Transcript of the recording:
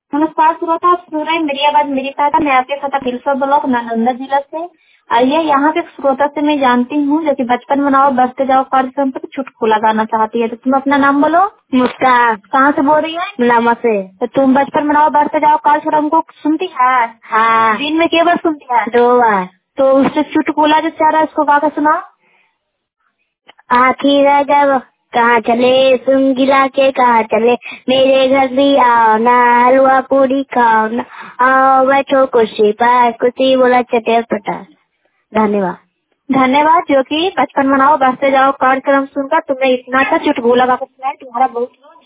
नमस्कार श्रोता, आप सुन रहे हैं मेरी आवाज मेरी पैदा। मैं आपके साथ तिलसर ब्लॉक नालंदा जिला से। आइए, यहाँ के श्रोता से मैं जानती हूँ जो कि बचपन मनाओ बसते जाओ कार्यक्रम पर चुटकुला गाना चाहती है। तो तुम अपना नाम बोलो। मुस्कान। कहाँ से बोल रही है? मुलामा से। तो तुम बचपन मनाओ बसते जाओ कार्यक्रम को सुनती है? हाँ। दिन में केवल सुनती है? 2 बार। तो उससे चुटकुला जो चाह रहा है उसको गा के सुनाओ। आखिर जब कहाँ चले सुन गिला के कहाँ चले, मेरे घर भी आओ ना, हलवा पूरी खाओ ना, आओ बैठो कुर्सी पर, कुर्सी बोला चटे पटा। धन्यवाद। धन्यवाद। जो कि बचपन मनाओ बसते जाओ कार्यक्रम सुनकर तुमने इतना अच्छा चुटकुला गा के सुनाया। तुम्हारा बहुत